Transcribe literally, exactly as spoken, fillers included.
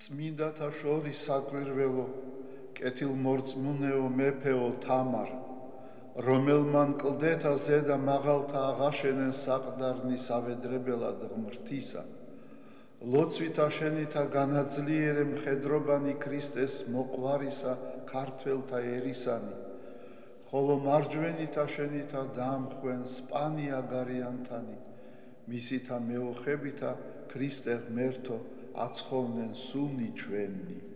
წმინდათა შორის საკვირველო, კეთილმორწმუნეო მეფეო თამარ, რომელმან კლდეთა ზედა მაღალთა აღაშენენ საყდარნი სავედრებელად ღმრთისა, ლოცვითა შენითა განაძლიერე მხედრობანი ქრისტეს მოყვარისა ქართველთა ერისანი, ხოლო მარჯვენითა შენითა დაამხვენ სპანია გარიანთანი, მისითა მეოხებითა ქრისტე ღმერთო აცხოვნენ სუნი ჩვენი.